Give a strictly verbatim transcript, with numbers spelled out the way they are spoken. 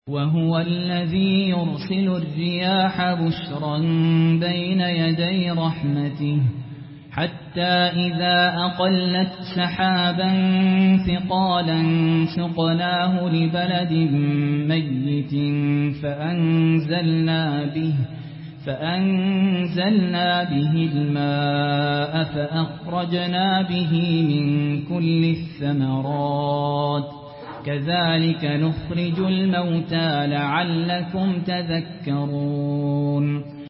وهو الذي يرسل الرياح بشرا بين يدي رحمته حتى إذا أقلت سحابا ثقالا سقناه لبلد ميت فأنزلنا به فأنزلنا به الماء فأخرجنا به من كل الثمرات كذلك نخرج الموتى لعلكم تذكرون